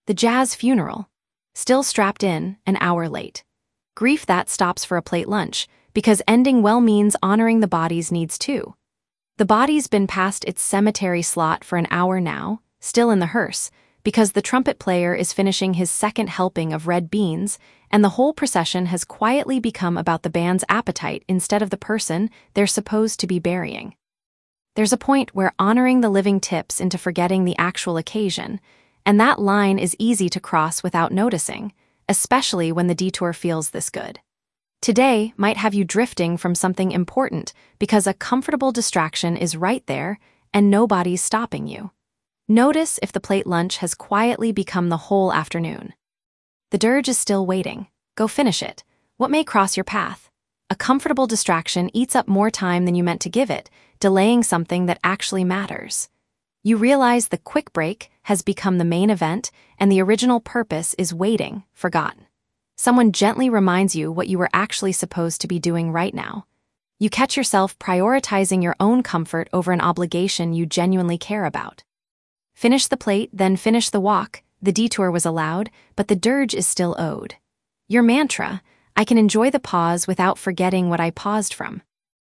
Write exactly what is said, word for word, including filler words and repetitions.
The jazz funeral. Still strapped in, an hour late. Grief that stops for a plate lunch, because ending well means honoring the body's needs too. The body's been past its cemetery slot for an hour now, still in the hearse, because the trumpet player is finishing his second helping of red beans, and the whole procession has quietly become about the band's appetite instead of the person they're supposed to be burying. There's a point where honoring the living tips into forgetting the actual occasion, and that line is easy to cross without noticing, especially when the detour feels this good. Today might have you drifting from something important because a comfortable distraction is right there and nobody's stopping you. Notice if the plate lunch has quietly become the whole afternoon. The dirge is still waiting. Go finish it. What may cross your path? A comfortable distraction eats up more time than you meant to give it, delaying something that actually matters. You realize the quick break has become the main event and the original purpose is waiting, forgotten. Someone gently reminds you what you were actually supposed to be doing right now. You catch yourself prioritizing your own comfort over an obligation you genuinely care about. Finish the plate, then finish the walk. The detour was allowed, but the dirge is still owed. Your mantra, I can enjoy the pause without forgetting what I paused from.